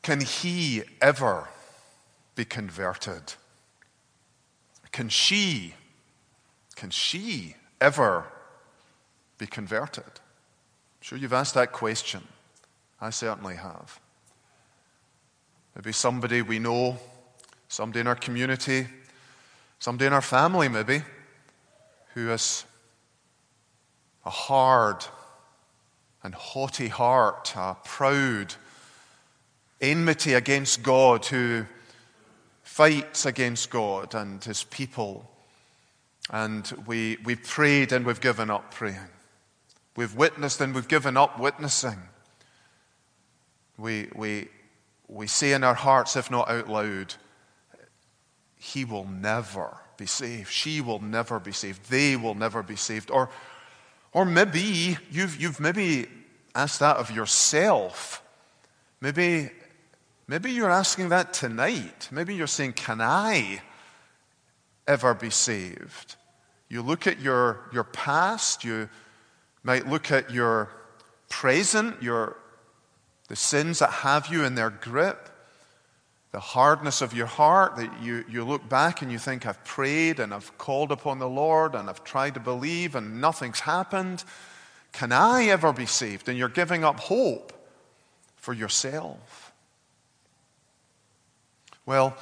Can he ever be converted? Can she ever be converted? I'm sure you've asked that question. I certainly have. Maybe somebody we know, somebody in our community, somebody in our family maybe, who has a hard and haughty heart, a proud enmity against God, who fights against God and his people. And we've prayed and we've given up praying. We've witnessed and we've given up witnessing. We say in our hearts, if not out loud, he will never be saved. She will never be saved. They will never be saved. Or maybe you've maybe asked that of yourself. Maybe you're asking that tonight. Maybe you're saying, can I ever be saved? You look at your past. You might look at your present, the sins that have you in their grip, the hardness of your heart, that you look back and you think, I've prayed and I've called upon the Lord and I've tried to believe and nothing's happened. Can I ever be saved? And you're giving up hope for yourself. Well,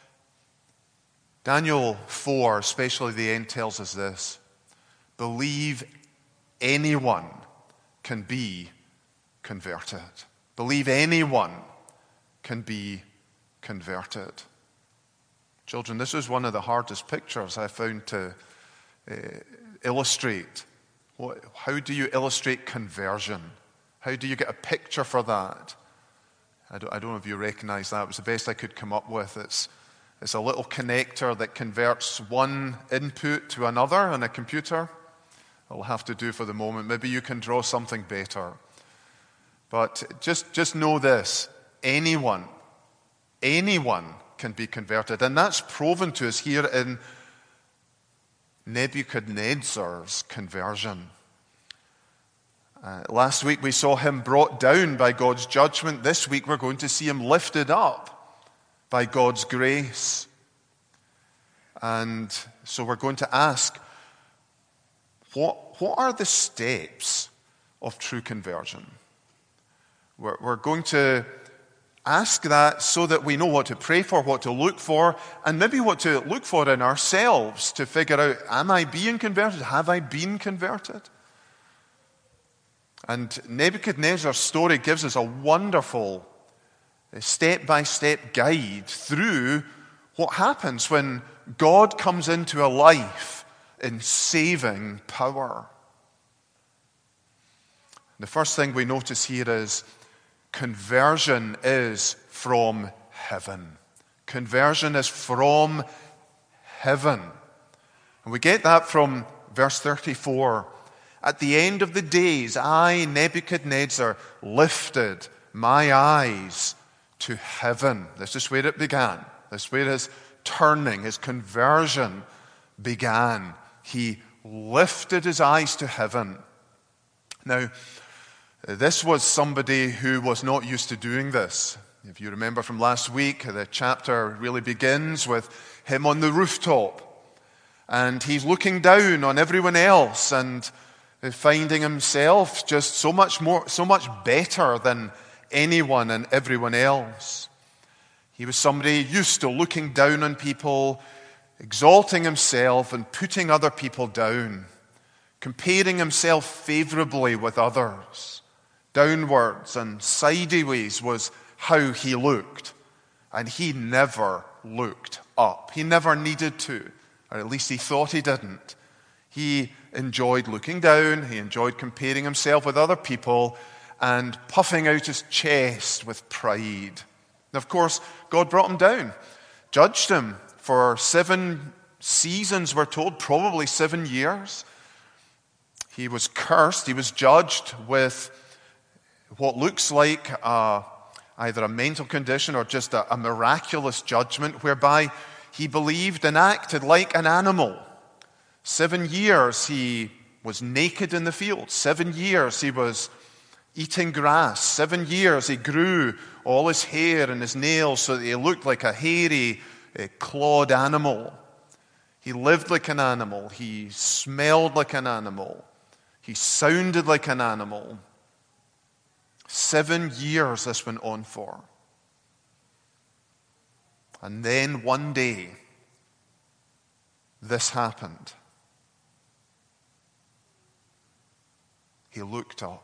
Daniel 4, especially the end, tells us this. Believe anyone can be converted. Believe anyone can be converted. Children, this is one of the hardest pictures I found to illustrate. How do you illustrate conversion? How do you get a picture for that? I don't know if you recognize that. It was the best I could come up with. It's a little connector that converts one input to another on a computer. I'll have to do for the moment. Maybe you can draw something better. But just know this. Anyone can be converted. And that's proven to us here in Nebuchadnezzar's conversion. Last week we saw him brought down by God's judgment. This week we're going to see him lifted up by God's grace. And so we're going to ask, what are the steps of true conversion? We're going to ask that so that we know what to pray for, what to look for, and maybe what to look for in ourselves to figure out, am I being converted? Have I been converted? And Nebuchadnezzar's story gives us a wonderful step-by-step guide through what happens when God comes into a life in saving power. The first thing we notice here is conversion is from heaven. Conversion is from heaven. And we get that from verse 34. At the end of the days, I, Nebuchadnezzar, lifted my eyes to heaven. This is where it began. This is where his turning, his conversion began. He lifted his eyes to heaven. Now, this was somebody who was not used to doing this. If you remember from last week, the chapter really begins with him on the rooftop. And he's looking down on everyone else and finding himself just so much better than anyone and everyone else. He was somebody used to looking down on people, exalting himself and putting other people down, comparing himself favorably with others. Downwards and sideways was how he looked. And he never looked up. He never needed to, or at least he thought he didn't. He enjoyed looking down. He enjoyed comparing himself with other people and puffing out his chest with pride. And of course, God brought him down, judged him for 7 seasons, we're told, probably 7 years. He was cursed. He was judged with what looks like either a mental condition or just a miraculous judgment whereby he believed and acted like an animal. 7 years he was naked in the field. 7 years he was eating grass. 7 years he grew all his hair and his nails so that he looked like a hairy, clawed animal. He lived like an animal. He smelled like an animal. He sounded like an animal. 7 years this went on for. And then one day, this happened. He looked up.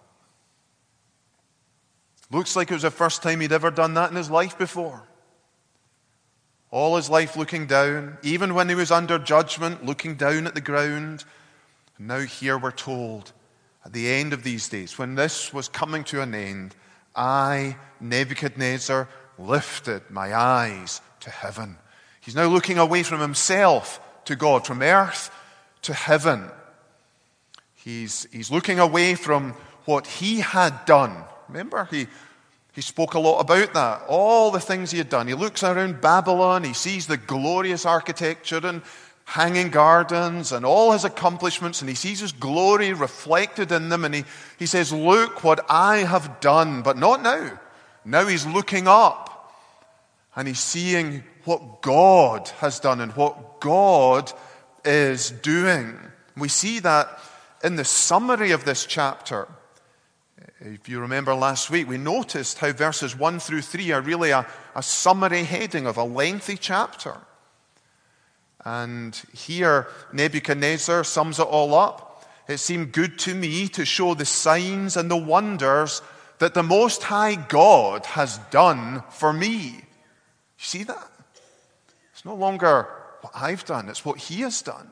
Looks like it was the first time he'd ever done that in his life before. All his life looking down, even when he was under judgment, looking down at the ground. And now here we're told, at the end of these days, when this was coming to an end, I, Nebuchadnezzar, lifted my eyes to heaven. He's now looking away from himself to God, from earth to heaven. He's looking away from what he had done. Remember, he spoke a lot about that, all the things he had done. He looks around Babylon, he sees the glorious architecture and hanging gardens and all his accomplishments, and he sees his glory reflected in them, and he says, look what I have done, but not now. Now he's looking up, and he's seeing what God has done and what God is doing. We see that in the summary of this chapter. If you remember last week, we noticed how verses 1 through 3 are really a summary heading of a lengthy chapter. And here, Nebuchadnezzar sums it all up. It seemed good to me to show the signs and the wonders that the Most High God has done for me. You see that? It's no longer what I've done, it's what he has done.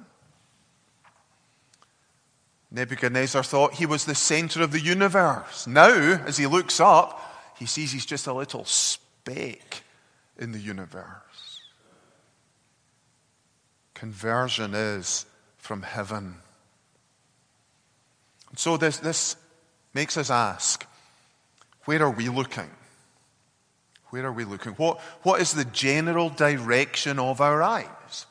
Nebuchadnezzar thought he was the center of the universe. Now, as he looks up, he sees he's just a little speck in the universe. Conversion is from heaven. And so this makes us ask, where are we looking? Where are we looking? What is the general direction of our eyes?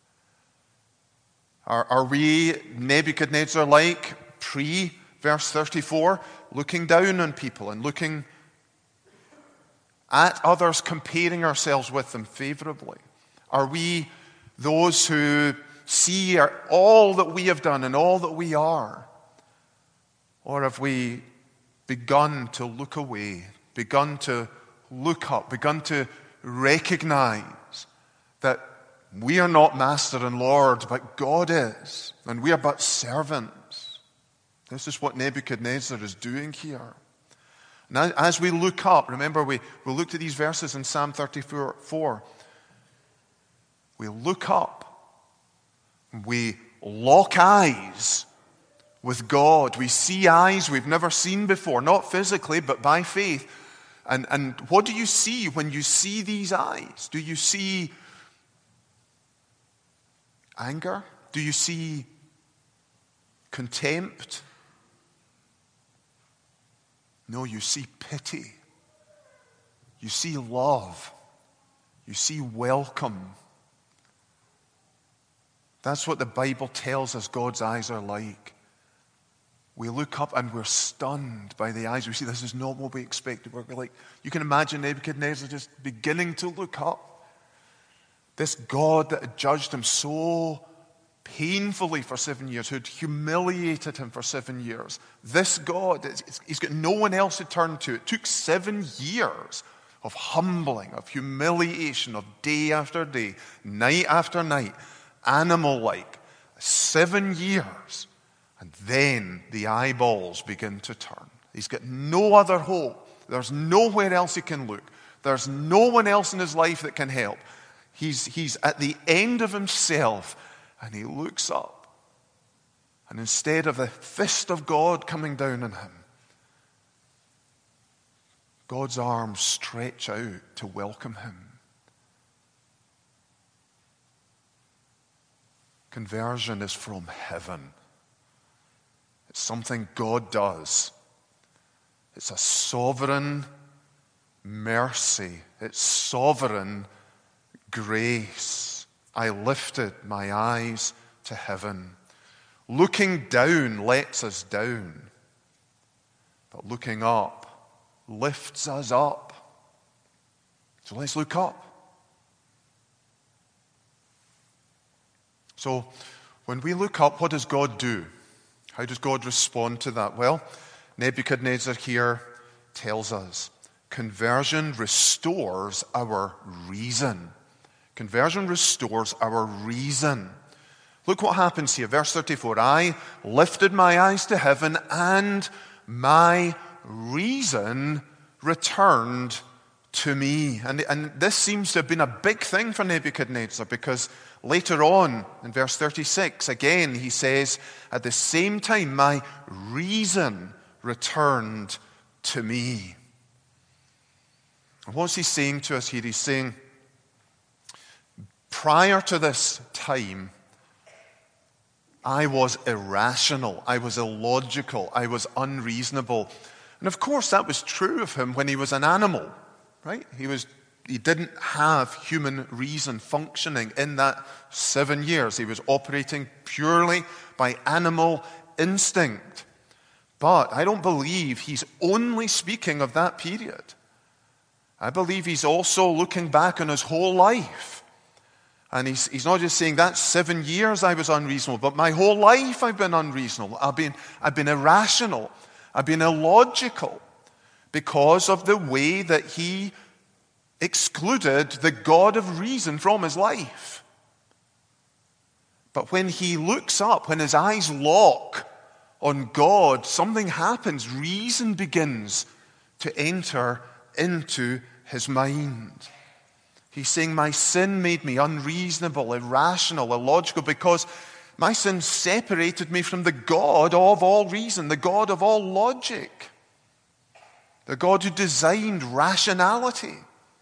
Are we Nebuchadnezzar-like pre-verse 34, looking down on people and looking at others, comparing ourselves with them favorably? Are we those who see all that we have done and all that we are? Or have we begun to look away, begun to look up, begun to recognize that we are not master and Lord, but God is, and we are but servants? This is what Nebuchadnezzar is doing here. Now, as we look up, remember we looked at these verses in Psalm 34. We look up, we lock eyes with God. We see eyes we've never seen before, not physically, but by faith. And what do you see when you see these eyes? Do you see anger? Do you see contempt? No, you see pity. You see love. You see welcome. That's what the Bible tells us God's eyes are like. We look up and we're stunned by the eyes. We see this is not what we expected. We're like, you can imagine Nebuchadnezzar just beginning to look up. This God that had judged him so painfully for 7 years, who had humiliated him for 7 years. This God, he's got no one else to turn to. It took 7 years of humbling, of humiliation, of day after day, night after night, animal-like. 7 years. And then the eyeballs begin to turn. He's got no other hope. There's nowhere else he can look. There's no one else in his life that can help. He's at the end of himself, and he looks up. And instead of the fist of God coming down on him, God's arms stretch out to welcome him. Conversion is from heaven. It's something God does. It's a sovereign mercy. It's sovereign grace. I lifted my eyes to heaven. Looking down lets us down. But looking up lifts us up. So let's look up. So when we look up, what does God do? How does God respond to that? Well, Nebuchadnezzar here tells us conversion restores our reason. Conversion restores our reason. Look what happens here. Verse 34, I lifted my eyes to heaven and my reason returned to me. And this seems to have been a big thing for Nebuchadnezzar, because later on in verse 36, again he says, at the same time my reason returned to me. And what's he saying to us here? He's saying, prior to this time, I was irrational, I was illogical, I was unreasonable. And of course that was true of him when he was an animal, right? He didn't have human reason functioning in that 7 years. He was operating purely by animal instinct. But I don't believe he's only speaking of that period. I believe he's also looking back on his whole life. And he's not just saying that 7 years I was unreasonable, but my whole life I've been unreasonable. I've been irrational. I've been illogical because of the way that he excluded the God of reason from his life. But when he looks up, when his eyes lock on God, something happens. Reason begins to enter into his mind. He's saying, my sin made me unreasonable, irrational, illogical, because my sin separated me from the God of all reason, the God of all logic, the God who designed rationality.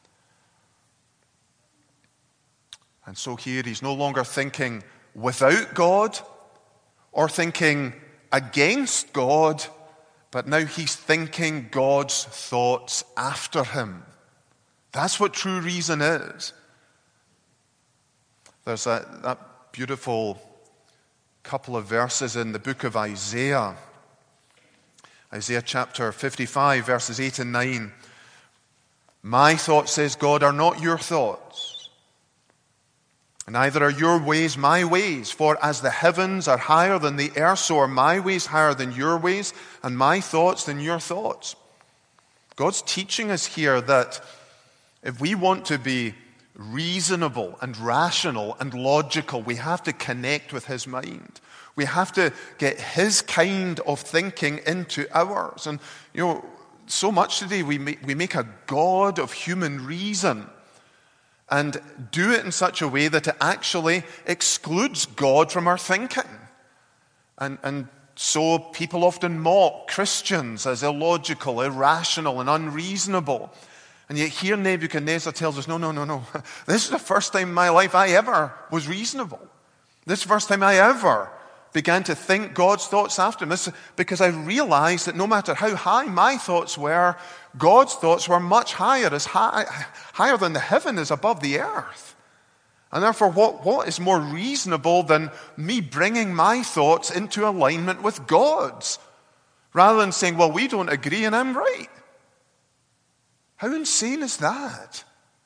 And so here he's no longer thinking without God or thinking against God, but now he's thinking God's thoughts after him. That's what true reason is. There's that beautiful couple of verses in the book of Isaiah. Isaiah chapter 55, verses 8 and 9. My thoughts, says God, are not your thoughts, neither are your ways my ways. For as the heavens are higher than the earth, so are my ways higher than your ways, and my thoughts than your thoughts. God's teaching us here that if we want to be reasonable and rational and logical, we have to connect with his mind. We have to get his kind of thinking into ours. And, so much today we make a God of human reason and do it in such a way that it actually excludes God from our thinking. And so people often mock Christians as illogical, irrational, and unreasonable. And yet here Nebuchadnezzar tells us, no. This is the first time in my life I ever was reasonable. This is the first time I ever began to think God's thoughts after him. This is because I realized that no matter how high my thoughts were, God's thoughts were much higher, higher than the heaven is above the earth. And therefore, what is more reasonable than me bringing my thoughts into alignment with God's, rather than saying, well, we don't agree and I'm right. How insane is that?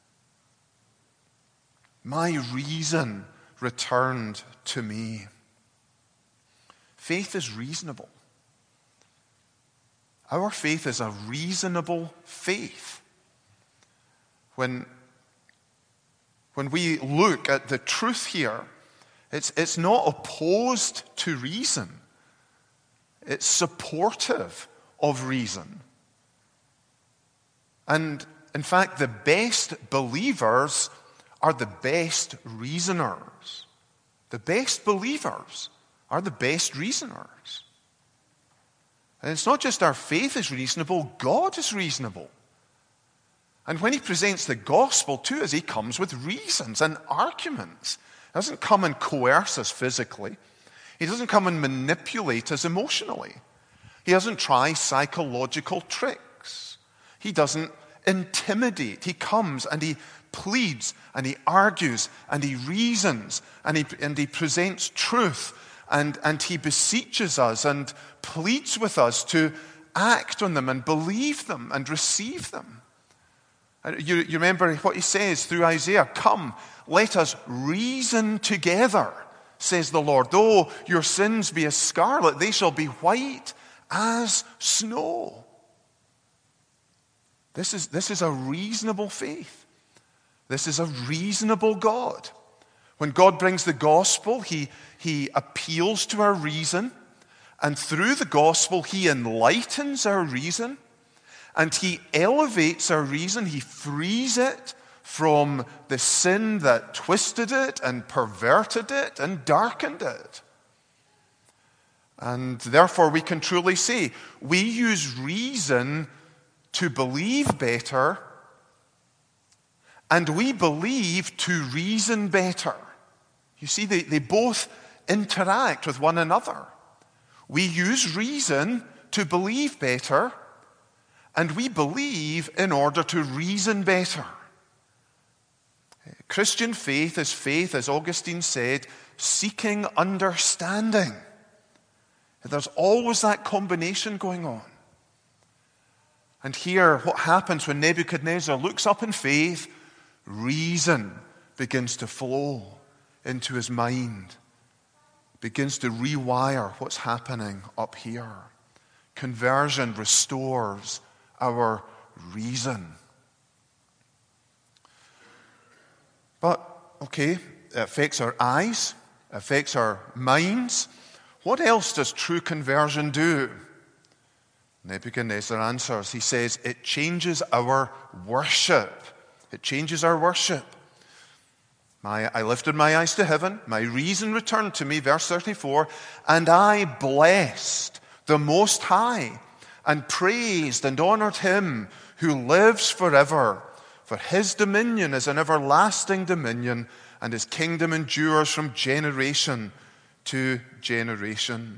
My reason returned to me. Faith is reasonable. Our faith is a reasonable faith. When we look at the truth here, it's not opposed to reason. It's supportive of reason. And in fact, the best believers are the best reasoners. The best believers are the best reasoners. And it's not just our faith is reasonable, God is reasonable. And when he presents the gospel to us, he comes with reasons and arguments. He doesn't come and coerce us physically. He doesn't come and manipulate us emotionally. He doesn't try psychological tricks. He doesn't intimidate. He comes and he pleads and he argues and he reasons and he presents truth and he beseeches us and pleads with us to act on them and believe them and receive them. You remember what he says through Isaiah, "Come, let us reason together, says the Lord. Though your sins be as scarlet, they shall be white as snow." This is a reasonable faith. This is a reasonable God. When God brings the gospel, he appeals to our reason, and through the gospel, he enlightens our reason, and he elevates our reason. He frees it from the sin that twisted it and perverted it and darkened it. And therefore, we can truly say, we use reason to believe better, and we believe to reason better. You see, they both interact with one another. We use reason to believe better, and we believe in order to reason better. Christian faith is faith, as Augustine said, seeking understanding. There's always that combination going on. And here, what happens when Nebuchadnezzar looks up in faith, reason begins to flow into his mind, begins to rewire what's happening up here. Conversion restores our reason. But, okay, it affects our eyes, it affects our minds. What else does true conversion do? Nebuchadnezzar answers. He says, it changes our worship. It changes our worship. I lifted my eyes to heaven, my reason returned to me, verse 34, and I blessed the Most High and praised and honored him who lives forever. For his dominion is an everlasting dominion, and his kingdom endures from generation to generation.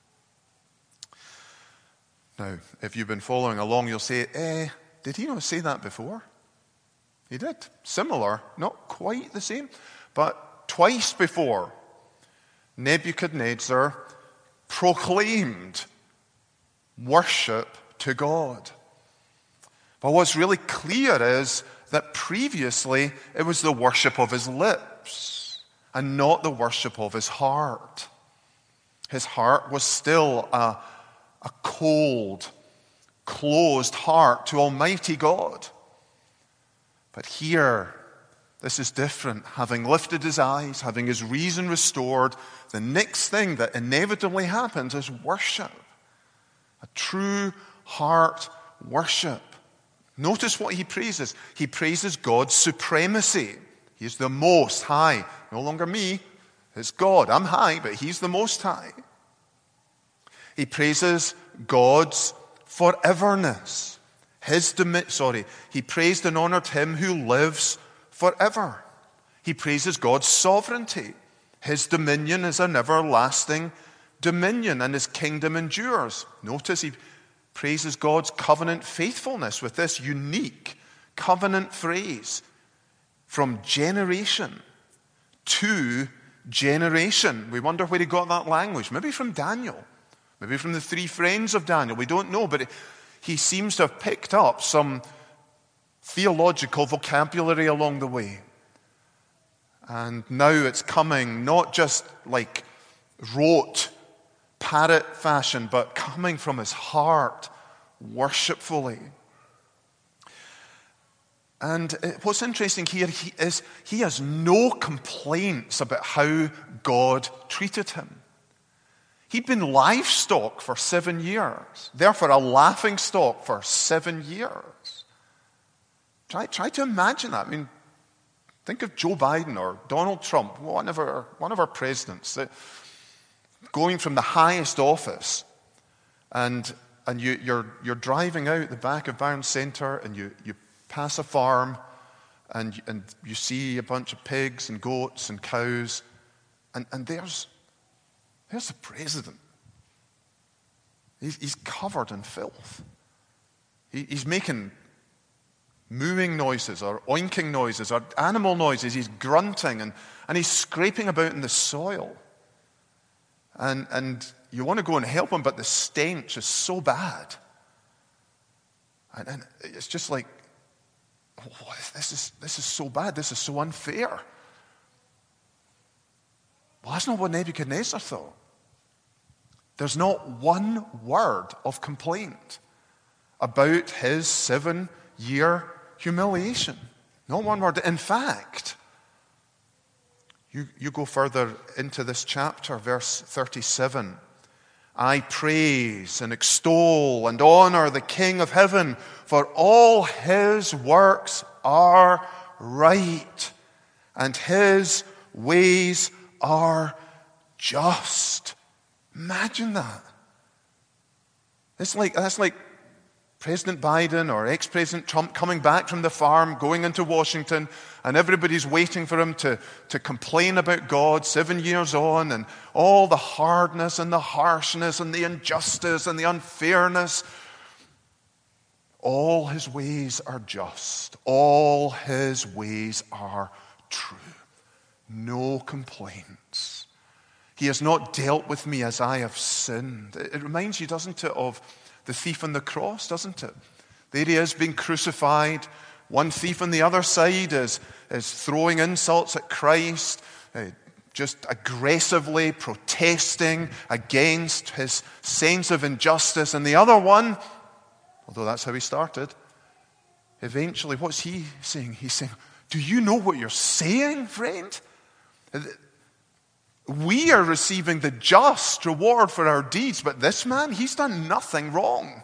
Now, if you've been following along, you'll say, did he not say that before? He did. Similar, not quite the same, but twice before, Nebuchadnezzar proclaimed worship to God. But what's really clear is that previously it was the worship of his lips and not the worship of his heart. His heart was still a cold, closed heart to Almighty God. But here, this is different. Having lifted his eyes, having his reason restored, the next thing that inevitably happens is worship. A true heart worship. Notice what he praises. He praises God's supremacy. He is the Most High. No longer me, it's God. I'm high, but he's the Most High. He praises God's foreverness. He praised and honored him who lives forever. He praises God's sovereignty. His dominion is an everlasting dominion, and his kingdom endures. Notice he praises God's covenant faithfulness with this unique covenant phrase, from generation to generation. We wonder where he got that language. Maybe from Daniel. Maybe from the three friends of Daniel. We don't know, but he seems to have picked up some theological vocabulary along the way. And now it's coming not just like rote, parrot fashion, but coming from his heart worshipfully. And what's interesting here is he has no complaints about how God treated him. He'd been livestock for 7 years, therefore a laughingstock for 7 years. Try to imagine that. I mean, think of Joe Biden or Donald Trump, one of our presidents, going from the highest office, and you're driving out the back of Barron Center, and you pass a farm, and you see a bunch of pigs and goats and cows, and there's the president. He's covered in filth. He's making mooing noises or oinking noises or animal noises. He's grunting and he's scraping about in the soil. And you want to go and help him, but the stench is so bad. And it's just like, oh, this is so bad. This is so unfair. Well, that's not what Nebuchadnezzar thought. There's not one word of complaint about his 7-year humiliation. Not one word. In fact, you go further into this chapter, verse 37. I praise and extol and honor the King of heaven, for all his works are right, and his ways are just. Imagine that. That's like President Biden or ex-President Trump coming back from the farm, going into Washington, and everybody's waiting for him to complain about God 7 years on, and all the hardness and the harshness and the injustice and the unfairness. All his ways are just. All his ways are true. No complaints. He has not dealt with me as I have sinned. It reminds you, doesn't it, of the thief on the cross, doesn't it? There he is being crucified. One thief on the other side is throwing insults at Christ, just aggressively protesting against his sense of injustice. And the other one, although that's how he started, eventually, what's he saying? He's saying, do you know what you're saying, friend? We are receiving the just reward for our deeds, but this man, he's done nothing wrong.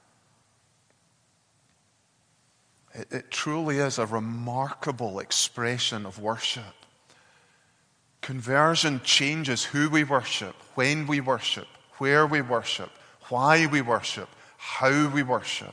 It truly is a remarkable expression of worship. Conversion changes who we worship, when we worship, where we worship, why we worship, how we worship.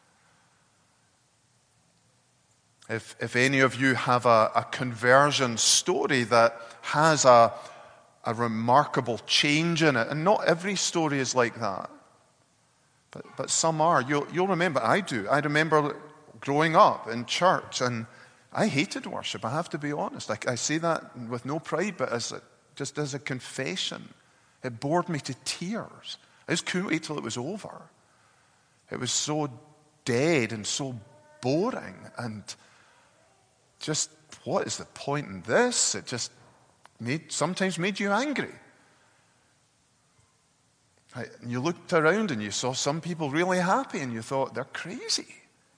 If any of you have a conversion story that has a remarkable change in it, and not every story is like that, but some are. You'll remember, I do. I remember growing up in church, and I hated worship, I have to be honest. I say that with no pride, but just as a confession. It bored me to tears. I just couldn't wait till it was over. It was so dead and so boring, and just, what is the point in this? It just sometimes made you angry. You looked around and you saw some people really happy, and you thought, they're crazy.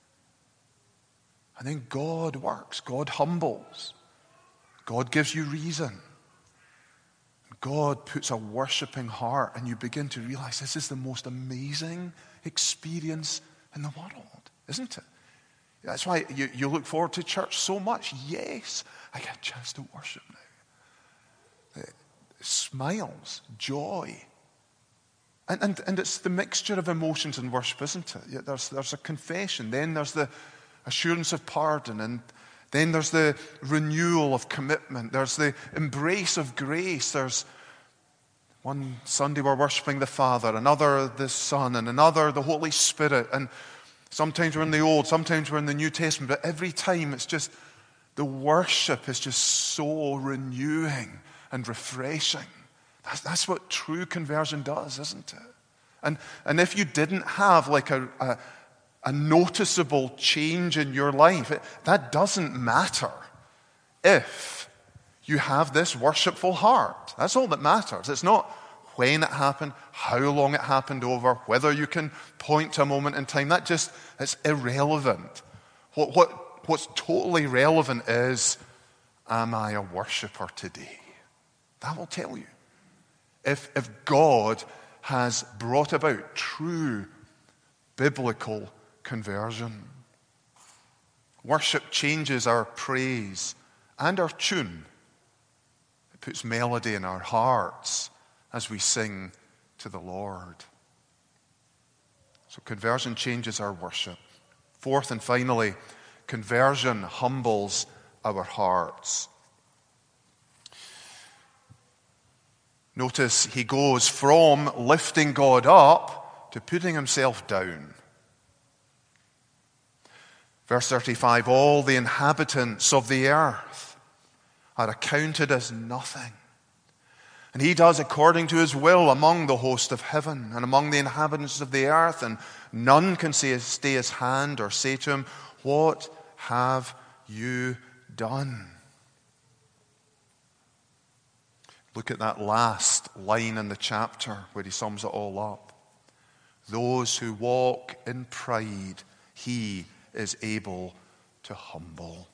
And then God works. God humbles. God gives you reason. God puts a worshiping heart, and you begin to realize this is the most amazing experience in the world, isn't it? That's why you look forward to church so much. Yes, I get a chance to worship now. Smiles, joy. And it's the mixture of emotions in worship, isn't it? There's a confession, then there's the assurance of pardon, and then there's the renewal of commitment. There's the embrace of grace. There's one Sunday we're worshiping the Father, another the Son, and another the Holy Spirit. And sometimes we're in the Old, sometimes we're in the New Testament, but every time it's just, the worship is just so renewing and refreshing. That's what true conversion does, isn't it? And if you didn't have like a noticeable change in your life, that doesn't matter if you have this worshipful heart. That's all that matters. It's not when it happened, how long it happened over, whether you can point to a moment in time. It's irrelevant. What's totally relevant is, am I a worshiper today? That will tell you. If God has brought about true biblical conversion. Worship changes our praise and our tune. It puts melody in our hearts as we sing to the Lord. So conversion changes our worship. Fourth and finally, conversion humbles our hearts. Notice he goes from lifting God up to putting himself down. Verse 35, all the inhabitants of the earth are accounted as nothing. And he does according to his will among the host of heaven and among the inhabitants of the earth, and none can stay his hand or say to him, what have you done? Look at that last line in the chapter where he sums it all up. Those who walk in pride, he is able to humble.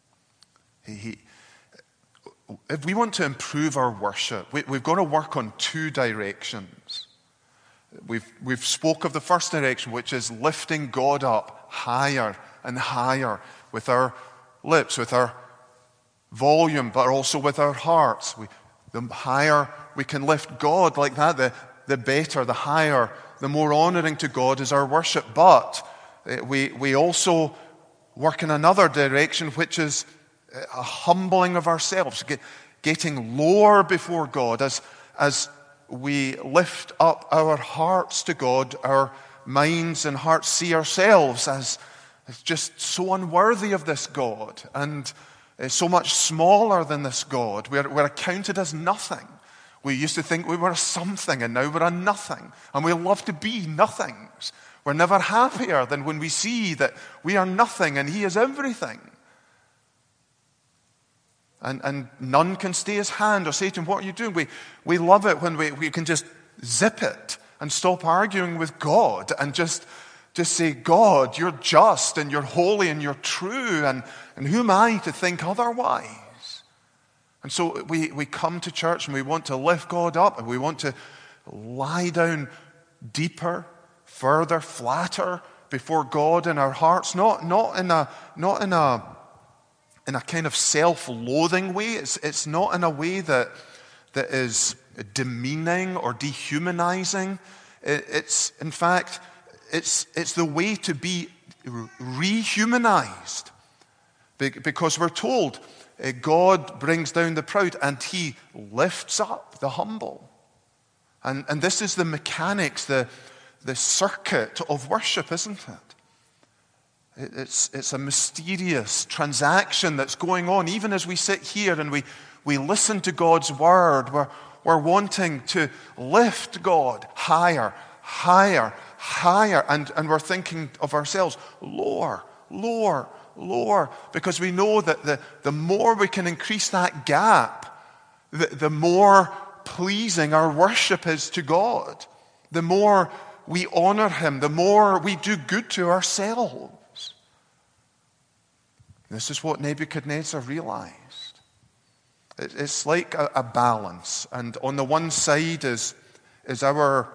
If we want to improve our worship, we've got to work on two directions. We've spoke of the first direction, which is lifting God up higher and higher with our lips, with our volume, but also with our hearts. The higher we can lift God like that, the better, the higher, the more honoring to God is our worship. But we also work in another direction, which is a humbling of ourselves, getting lower before God as we lift up our hearts to God. Our minds and hearts see ourselves as just so unworthy of this God and so much smaller than this God. We're accounted as nothing. We used to think we were a something, and now we're a nothing. And we love to be nothings. We're never happier than when we see that we are nothing and he is everything. And none can stay his hand or say to him, what are you doing? We love it when we can just zip it and stop arguing with God and just say, God, you're just and you're holy and you're true, and who am I to think otherwise? And so we come to church and we want to lift God up, and we want to lie down deeper, further, flatter before God in our hearts, not in a kind of self-loathing way. It's not in a way that is demeaning or dehumanizing. It's in fact, it's the way to be rehumanized, because we're told God brings down the proud and he lifts up the humble. And this is the mechanics, the circuit of worship, isn't it? It's a mysterious transaction that's going on. Even as we sit here and we listen to God's word, we're wanting to lift God higher, higher, higher. And we're thinking of ourselves lower, lower, lower. Because we know that the more we can increase that gap, the more pleasing our worship is to God. The more we honor him, the more we do good to ourselves. This is what Nebuchadnezzar realized. It's like a balance. And on the one side is our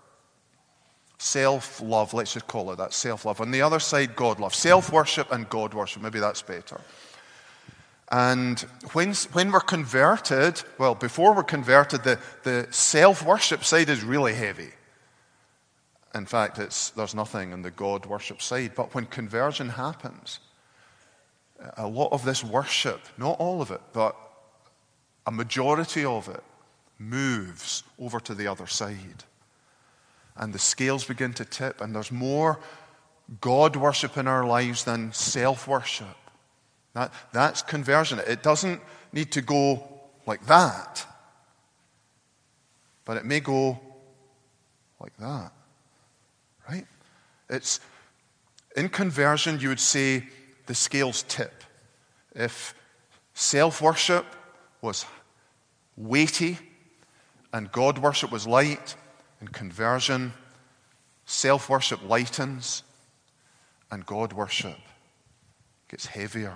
self-love, let's just call it that, self-love. On the other side, God-love. Self-worship and God-worship. Maybe that's better. And when we're converted, well, before we're converted, the self-worship side is really heavy. In fact, there's nothing in the God-worship side. But when conversion happens, a lot of this worship, not all of it, but a majority of it, moves over to the other side. And the scales begin to tip, and there's more God-worship in our lives than self-worship. That's conversion. It doesn't need to go like that, but it may go like that, right? It's in conversion, you would say the scales tip. If self-worship was weighty and God-worship was light, in conversion, self-worship lightens and God-worship gets heavier.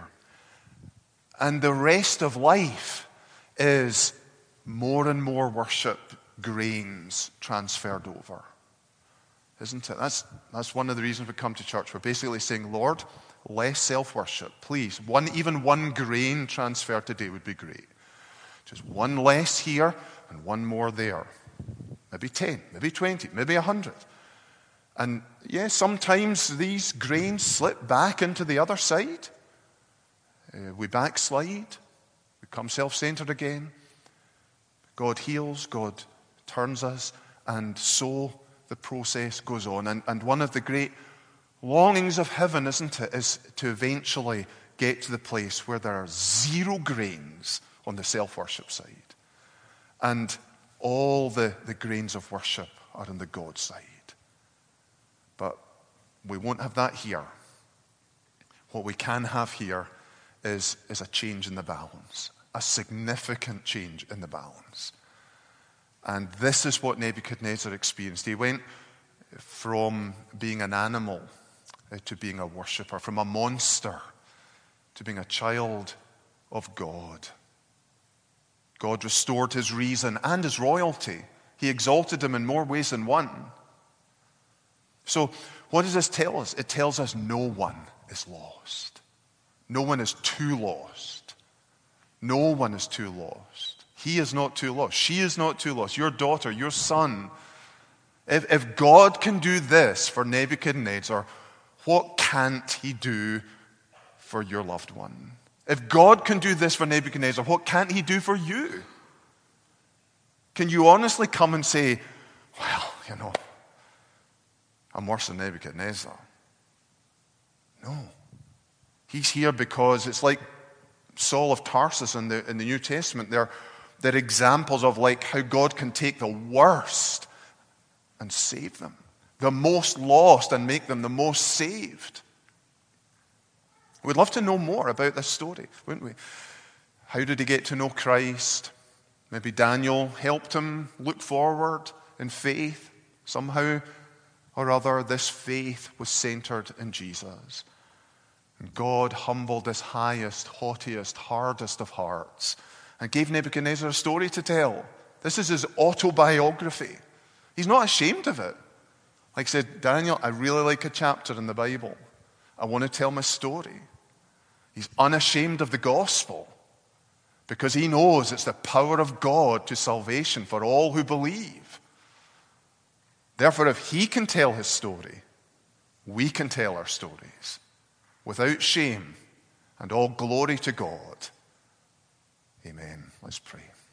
And the rest of life is more and more worship grains transferred over. Isn't it? That's one of the reasons we come to church. We're basically saying, Lord, less self-worship, please. Even one grain transferred today would be great. Just one less here and one more there. Maybe 10, maybe 20, maybe 100. And yes, sometimes these grains slip back into the other side. We backslide, become self-centered again. God heals, God turns us, and so the process goes on. And one of the great longings of heaven, isn't it, is to eventually get to the place where there are zero grains on the self-worship side. And All the grains of worship are on the God side. But we won't have that here. What we can have here is a change in the balance, a significant change in the balance. And this is what Nebuchadnezzar experienced. He went from being an animal to being a worshiper, from a monster to being a child of God. God restored his reason and his royalty. He exalted him in more ways than one. So what does this tell us? It tells us no one is lost. No one is too lost. No one is too lost. He is not too lost. She is not too lost. Your daughter, your son. If God can do this for Nebuchadnezzar, what can't he do for your loved one? If God can do this for Nebuchadnezzar, what can't he do for you? Can you honestly come and say, well, I'm worse than Nebuchadnezzar? No. He's here because it's like Saul of Tarsus in the New Testament. They're examples of like how God can take the worst and save them. The most lost and make them the most saved. We'd love to know more about this story, wouldn't we? How did he get to know Christ? Maybe Daniel helped him look forward in faith. Somehow or other, this faith was centered in Jesus. And God humbled his highest, haughtiest, hardest of hearts and gave Nebuchadnezzar a story to tell. This is his autobiography. He's not ashamed of it. Like I said, Daniel, I really like a chapter in the Bible. I want to tell my story. He's unashamed of the gospel because he knows it's the power of God to salvation for all who believe. Therefore, if he can tell his story, we can tell our stories without shame, and all glory to God. Amen. Let's pray.